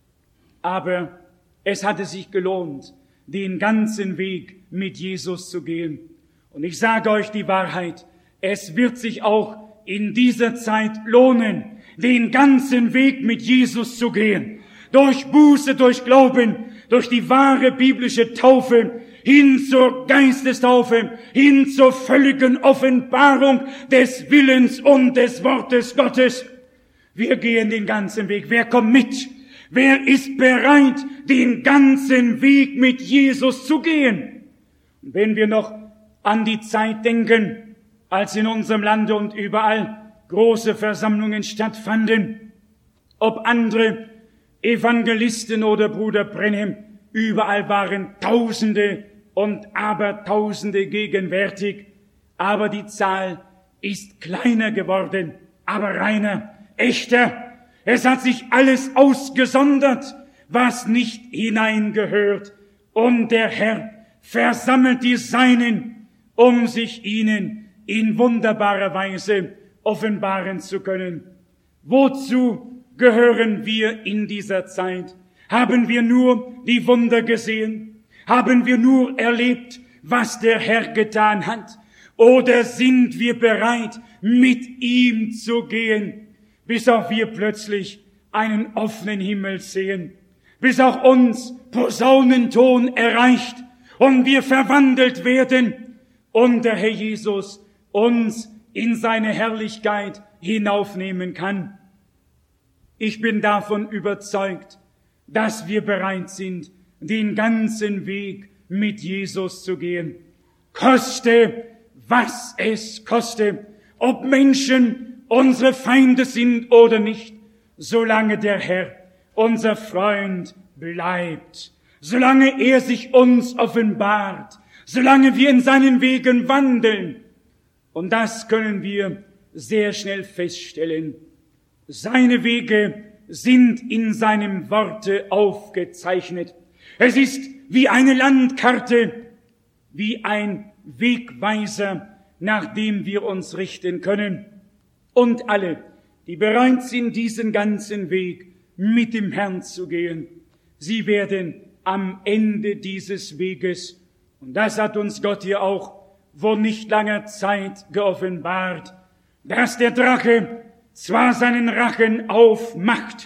Aber es hatte sich gelohnt, den ganzen Weg mit Jesus zu gehen. Und ich sage euch die Wahrheit, es wird sich auch in dieser Zeit lohnen, den ganzen Weg mit Jesus zu gehen. Durch Buße, durch Glauben, durch die wahre biblische Taufe, hin zur Geistestaufe, hin zur völligen Offenbarung des Willens und des Wortes Gottes. Wir gehen den ganzen Weg. Wer kommt mit? Wer ist bereit, den ganzen Weg mit Jesus zu gehen? Und wenn wir noch an die Zeit denken, als in unserem Lande und überall große Versammlungen stattfanden, ob andere Evangelisten oder Bruder Brenhem, überall waren Tausende und Abertausende gegenwärtig, aber die Zahl ist kleiner geworden, aber reiner, echter. Es hat sich alles ausgesondert, was nicht hineingehört. Und der Herr versammelt die Seinen, um sich ihnen in wunderbarer Weise offenbaren zu können. Wozu gehören wir in dieser Zeit? Haben wir nur die Wunder gesehen? Haben wir nur erlebt, was der Herr getan hat? Oder sind wir bereit, mit ihm zu gehen, bis auch wir plötzlich einen offenen Himmel sehen, bis auch uns Posaunenton erreicht und wir verwandelt werden und der Herr Jesus uns in seine Herrlichkeit hinaufnehmen kann? Ich bin davon überzeugt, dass wir bereit sind, den ganzen Weg mit Jesus zu gehen. Koste, was es koste, ob Menschen unsere Feinde sind oder nicht, solange der Herr unser Freund bleibt, solange er sich uns offenbart, solange wir in seinen Wegen wandeln. Und das können wir sehr schnell feststellen. Seine Wege sind in seinem Worte aufgezeichnet. Es ist wie eine Landkarte, wie ein Wegweiser, nach dem wir uns richten können. Und alle, die bereit sind, diesen ganzen Weg mit dem Herrn zu gehen, sie werden am Ende dieses Weges, und das hat uns Gott hier auch vor nicht langer Zeit geoffenbart, dass der Drache zwar seinen Rachen aufmacht,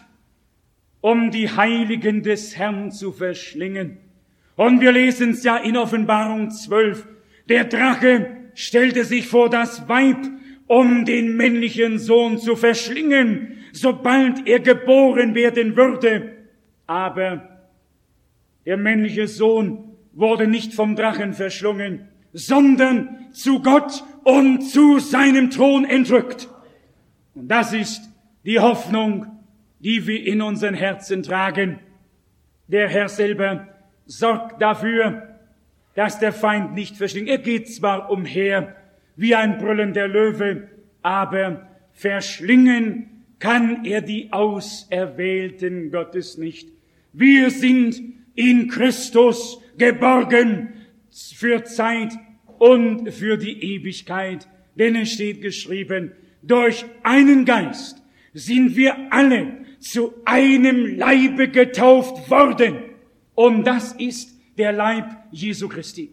um die Heiligen des Herrn zu verschlingen. Und wir lesen es ja in Offenbarung 12. Der Drache stellte sich vor das Weib, um den männlichen Sohn zu verschlingen, sobald er geboren werden würde. Aber der männliche Sohn wurde nicht vom Drachen verschlungen, sondern zu Gott und zu seinem Thron entrückt. Und das ist die Hoffnung, die wir in unseren Herzen tragen. Der Herr selber sorgt dafür, dass der Feind nicht verschlingt. Er geht zwar umher wie ein brüllender Löwe, aber verschlingen kann er die Auserwählten Gottes nicht. Wir sind in Christus geborgen für Zeit und für die Ewigkeit. Denn es steht geschrieben, durch einen Geist sind wir alle zu einem Leibe getauft worden. Und das ist der Leib Jesu Christi.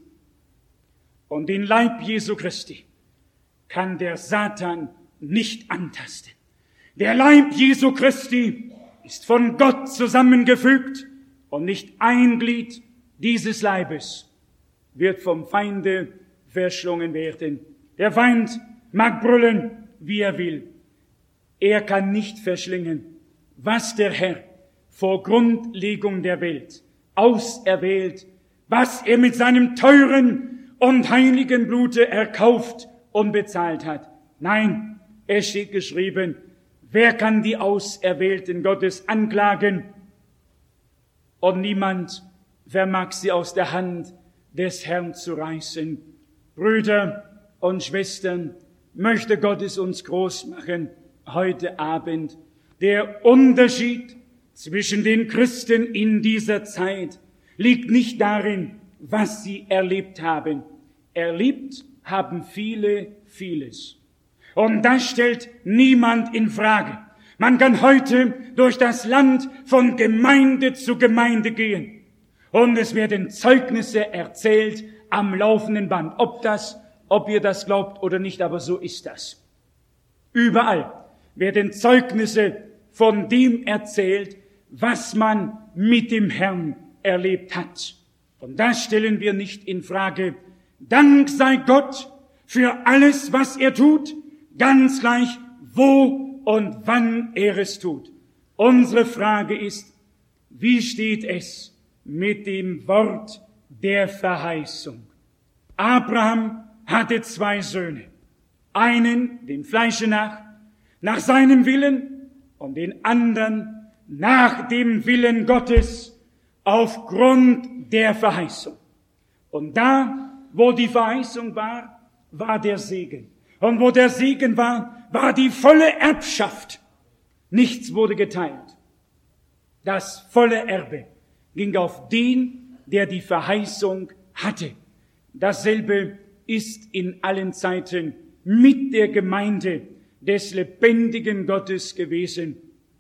Und den Leib Jesu Christi kann der Satan nicht antasten. Der Leib Jesu Christi ist von Gott zusammengefügt und nicht ein Glied dieses Leibes wird vom Feinde verschlungen werden. Der Feind mag brüllen, wie er will. Er kann nicht verschlingen, was der Herr vor Grundlegung der Welt auserwählt, was er mit seinem teuren und heiligen Blute erkauft und bezahlt hat. Nein, es steht geschrieben, wer kann die Auserwählten Gottes anklagen? Und niemand vermag sie aus der Hand des Herrn zu reißen. Brüder und Schwestern, möchte Gott es uns groß machen heute Abend. Der Unterschied zwischen den Christen in dieser Zeit liegt nicht darin, was sie erlebt haben. Erlebt haben viele vieles. Und das stellt niemand in Frage. Man kann heute durch das Land von Gemeinde zu Gemeinde gehen. Und es werden Zeugnisse erzählt am laufenden Band. Ob ihr das glaubt oder nicht, aber so ist das. Überall werden Zeugnisse von dem erzählt, was man mit dem Herrn erlebt hat. Und das stellen wir nicht in Frage. Dank sei Gott für alles, was er tut, ganz gleich wo und wann er es tut. Unsere Frage ist, wie steht es mit dem Wort der Verheißung? Abraham hatte 2 Söhne. Einen dem Fleische nach seinem Willen, und den anderen nach dem Willen Gottes aufgrund der Verheißung. Und da, wo die Verheißung war, war der Segen. Und wo der Segen war, war die volle Erbschaft. Nichts wurde geteilt. Das volle Erbe ging auf den, der die Verheißung hatte. Dasselbe ist in allen Zeiten mit der Gemeinde des lebendigen Gottes gewesen.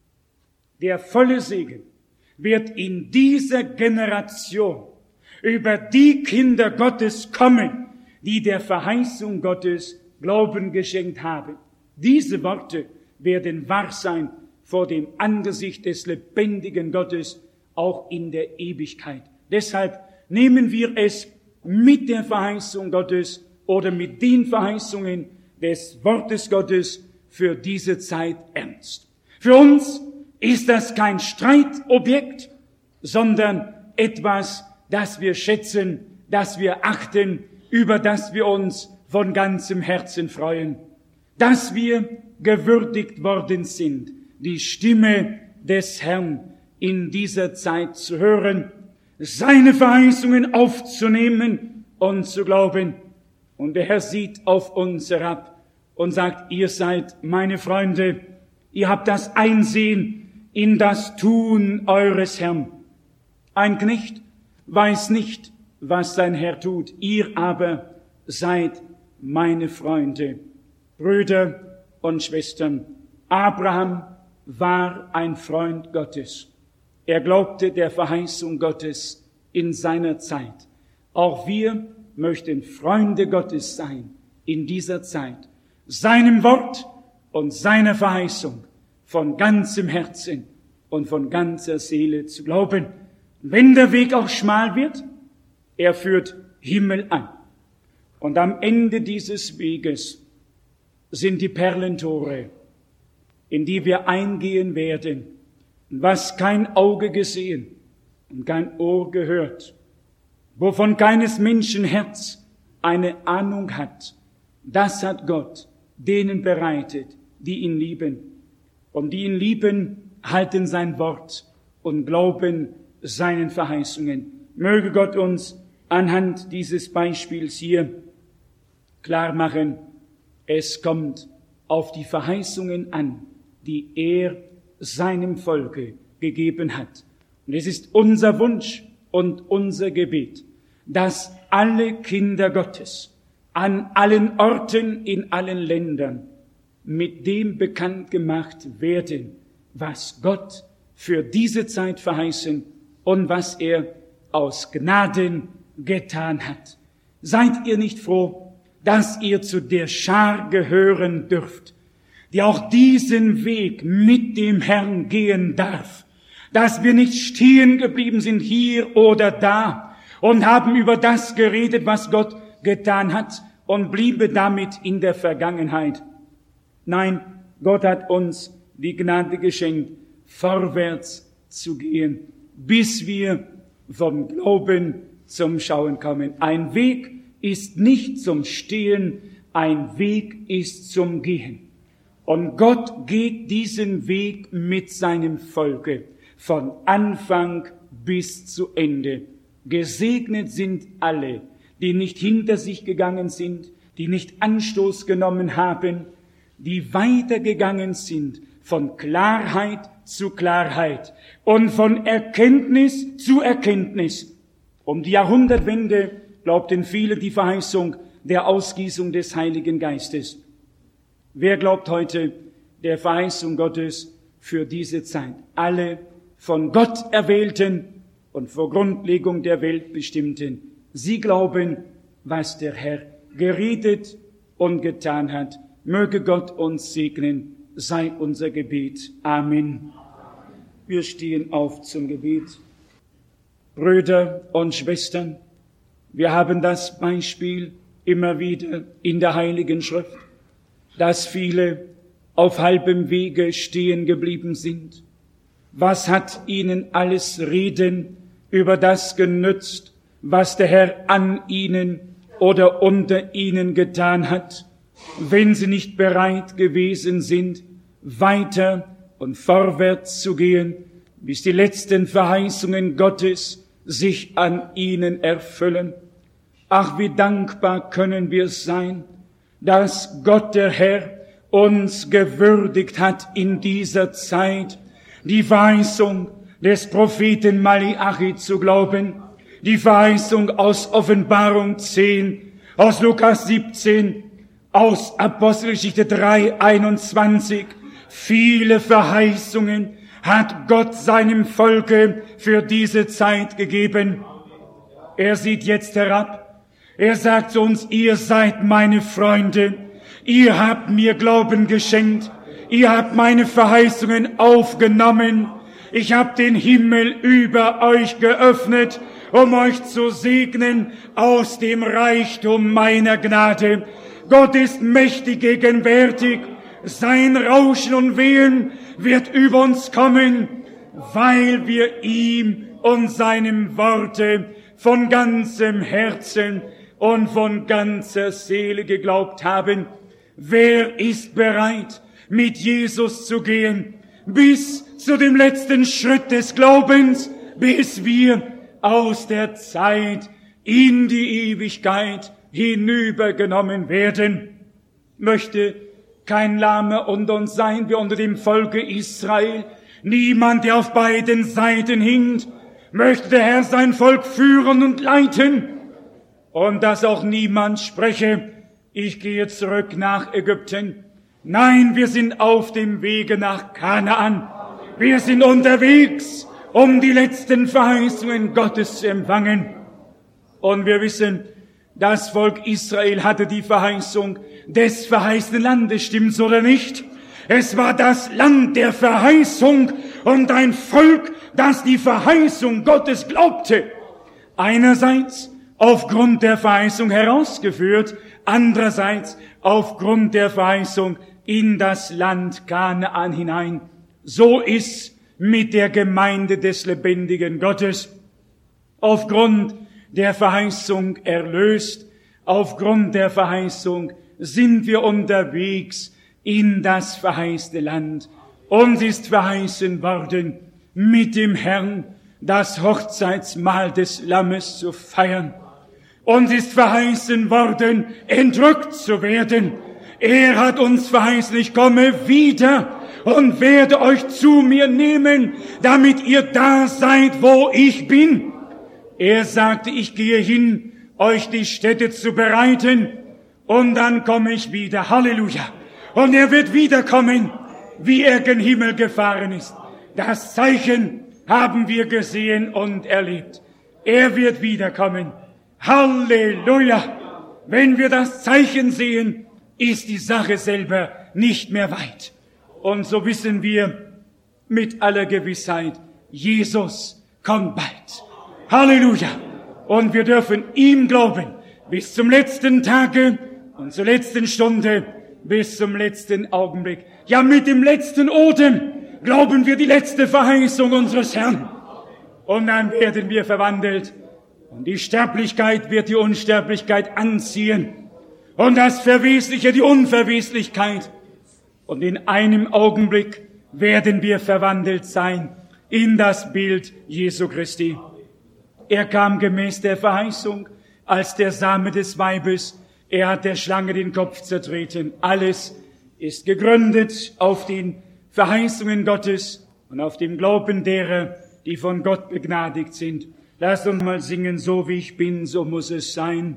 Der volle Segen wird in dieser Generation über die Kinder Gottes kommen, die der Verheißung Gottes Glauben geschenkt haben. Diese Worte werden wahr sein vor dem Angesicht des lebendigen Gottes, auch in der Ewigkeit. Deshalb nehmen wir es mit der Verheißung Gottes oder mit den Verheißungen des Wortes Gottes für diese Zeit ernst. Für uns ist das kein Streitobjekt, sondern etwas, das wir schätzen, das wir achten, über das wir uns von ganzem Herzen freuen, dass wir gewürdigt worden sind, die Stimme des Herrn in dieser Zeit zu hören, seine Verheißungen aufzunehmen und zu glauben. Und der Herr sieht auf uns herab und sagt, ihr seid meine Freunde, ihr habt das Einsehen in das Tun eures Herrn. Ein Knecht weiß nicht, was sein Herr tut, ihr aber seid meine Freunde. Brüder und Schwestern, Abraham war ein Freund Gottes. Er glaubte der Verheißung Gottes in seiner Zeit. Auch wir möchten Freunde Gottes sein in dieser Zeit, seinem Wort und seiner Verheißung von ganzem Herzen und von ganzer Seele zu glauben. Wenn der Weg auch schmal wird, er führt Himmel an. Und am Ende dieses Weges sind die Perlentore, in die wir eingehen werden, was kein Auge gesehen und kein Ohr gehört, wovon keines Menschen Herz eine Ahnung hat. Das hat Gott denen bereitet, die ihn lieben. Und die ihn lieben, halten sein Wort und glauben seinen Verheißungen. Möge Gott uns anhand dieses Beispiels hier klar machen, es kommt auf die Verheißungen an, die er seinem Volke gegeben hat. Und es ist unser Wunsch und unser Gebet, dass alle Kinder Gottes an allen Orten, in allen Ländern mit dem bekannt gemacht werden, was Gott für diese Zeit verheißen und was er aus Gnaden getan hat. Seid ihr nicht froh, dass ihr zu der Schar gehören dürft, die auch diesen Weg mit dem Herrn gehen darf, dass wir nicht stehen geblieben sind hier oder da und haben über das geredet, was Gott getan hat und bliebe damit in der Vergangenheit. Nein, Gott hat uns die Gnade geschenkt, vorwärts zu gehen, bis wir vom Glauben zum Schauen kommen. Ein Weg ist nicht zum Stehen, ein Weg ist zum Gehen. Und Gott geht diesen Weg mit seinem Volke von Anfang bis zu Ende. Gesegnet sind alle, die nicht hinter sich gegangen sind, die nicht Anstoß genommen haben, die weitergegangen sind von Klarheit zu Klarheit und von Erkenntnis zu Erkenntnis. Um die Jahrhundertwende glaubten viele die Verheißung der Ausgießung des Heiligen Geistes. Wer glaubt heute der Verheißung Gottes für diese Zeit? Alle von Gott Erwählten und vor Grundlegung der Welt Bestimmten. Sie glauben, was der Herr geredet und getan hat. Möge Gott uns segnen, sei unser Gebet. Amen. Wir stehen auf zum Gebet. Brüder und Schwestern, wir haben das Beispiel immer wieder in der Heiligen Schrift, dass viele auf halbem Wege stehen geblieben sind. Was hat ihnen alles Reden über das genützt, was der Herr an ihnen oder unter ihnen getan hat, wenn sie nicht bereit gewesen sind, weiter und vorwärts zu gehen, bis die letzten Verheißungen Gottes sich an ihnen erfüllen? Ach, wie dankbar können wir sein, dass Gott der Herr uns gewürdigt hat in dieser Zeit, die Verheißung des Propheten Maleachi zu glauben, die Verheißung aus Offenbarung 10, aus Lukas 17, aus Apostelgeschichte 3, 21. Viele Verheißungen hat Gott seinem Volke für diese Zeit gegeben. Er sieht jetzt herab. Er sagt zu uns, ihr seid meine Freunde. Ihr habt mir Glauben geschenkt. Ihr habt meine Verheißungen aufgenommen. Ich habe den Himmel über euch geöffnet, um euch zu segnen aus dem Reichtum meiner Gnade. Gott ist mächtig gegenwärtig. Sein Rauschen und Wehen wird über uns kommen, weil wir ihm und seinem Worte von ganzem Herzen und von ganzer Seele geglaubt haben. Wer ist bereit, mit Jesus zu gehen, bis zu dem letzten Schritt des Glaubens, bis wir aus der Zeit in die Ewigkeit hinübergenommen werden? Möchte kein Lahmer unter uns sein, wie unter dem Volke Israel, niemand, der auf beiden Seiten hinkt. Möchte der Herr sein Volk führen und leiten, und dass auch niemand spreche, ich gehe zurück nach Ägypten. Nein, wir sind auf dem Wege nach Kanaan. Wir sind unterwegs, um die letzten Verheißungen Gottes zu empfangen. Und wir wissen, das Volk Israel hatte die Verheißung des verheißenen Landes, stimmt's oder nicht? Es war das Land der Verheißung und ein Volk, das die Verheißung Gottes glaubte. Einerseits aufgrund der Verheißung herausgeführt, andererseits aufgrund der Verheißung in das Land Kanaan hinein. So ist mit der Gemeinde des lebendigen Gottes. Aufgrund der Verheißung erlöst, aufgrund der Verheißung sind wir unterwegs in das verheißene Land. Uns ist verheißen worden, mit dem Herrn das Hochzeitsmahl des Lammes zu feiern. Uns ist verheißen worden, entrückt zu werden. Er hat uns verheißen, ich komme wieder und werde euch zu mir nehmen, damit ihr da seid, wo ich bin. Er sagte, ich gehe hin, euch die Stätte zu bereiten, und dann komme ich wieder. Halleluja. Und er wird wiederkommen, wie er gen Himmel gefahren ist. Das Zeichen haben wir gesehen und erlebt. Er wird wiederkommen. Halleluja. Wenn wir das Zeichen sehen, ist die Sache selber nicht mehr weit. Und so wissen wir mit aller Gewissheit, Jesus kommt bald. Halleluja. Und wir dürfen ihm glauben, bis zum letzten Tage und zur letzten Stunde, bis zum letzten Augenblick. Ja, mit dem letzten Odem glauben wir die letzte Verheißung unseres Herrn. Und dann werden wir verwandelt. Und die Sterblichkeit wird die Unsterblichkeit anziehen. Und das Verwesliche die Unverweslichkeit. Und in einem Augenblick werden wir verwandelt sein in das Bild Jesu Christi. Er kam gemäß der Verheißung als der Same des Weibes. Er hat der Schlange den Kopf zertreten. Alles ist gegründet auf den Verheißungen Gottes und auf dem Glauben derer, die von Gott begnadigt sind. Lasst uns mal singen, so wie ich bin, so muss es sein.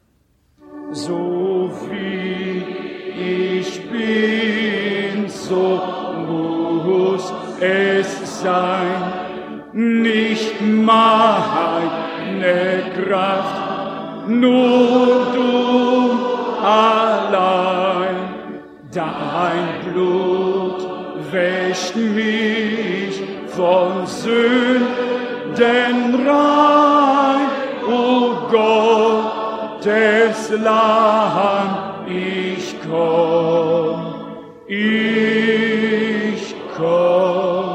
So wie ich bin, so muss es sein. Nicht meine Kraft, nur du allein. Dein Blut wäscht mich von Sünden rein, o Gottes Lamm, ich komm, ich komm.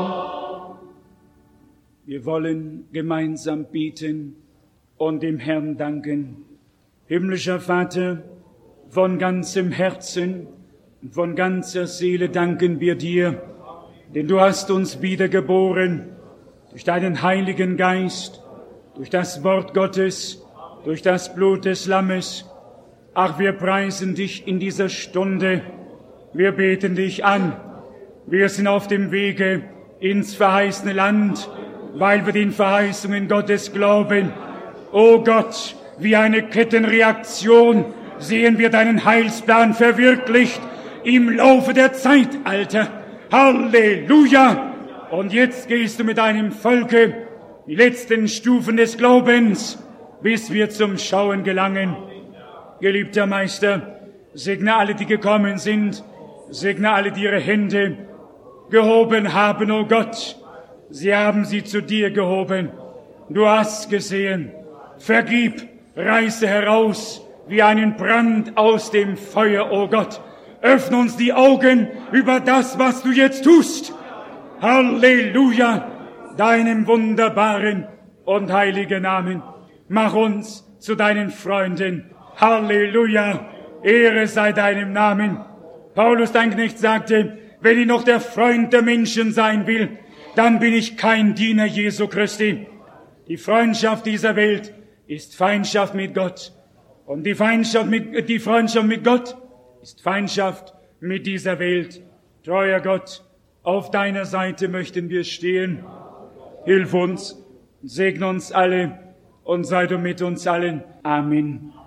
Wir wollen gemeinsam beten und dem Herrn danken. Himmlischer Vater, von ganzem Herzen und von ganzer Seele danken wir dir, denn du hast uns wiedergeboren durch deinen Heiligen Geist, durch das Wort Gottes, durch das Blut des Lammes. Ach, wir preisen dich in dieser Stunde. Wir beten dich an. Wir sind auf dem Wege ins verheißene Land, weil wir den Verheißungen Gottes glauben. O Gott, wie eine Kettenreaktion sehen wir deinen Heilsplan verwirklicht im Laufe der Zeitalter. Halleluja! Und jetzt gehst du mit deinem Volke die letzten Stufen des Glaubens, bis wir zum Schauen gelangen. Geliebter Meister, segne alle, die gekommen sind, segne alle, die ihre Hände gehoben haben, o Gott. Sie haben sie zu dir gehoben. Du hast gesehen. Vergib, reiße heraus wie einen Brand aus dem Feuer, o Gott. Öffne uns die Augen über das, was du jetzt tust. Halleluja, deinem wunderbaren und heiligen Namen. Mach uns zu deinen Freunden. Halleluja, Ehre sei deinem Namen. Paulus, dein Knecht, sagte, wenn ich noch der Freund der Menschen sein will, dann bin ich kein Diener Jesu Christi. Die Freundschaft dieser Welt ist Feindschaft mit Gott. Und die Freundschaft mit Gott ist Feindschaft mit dieser Welt. Treuer Gott, auf deiner Seite möchten wir stehen. Hilf uns, segne uns alle und sei du mit uns allen. Amen.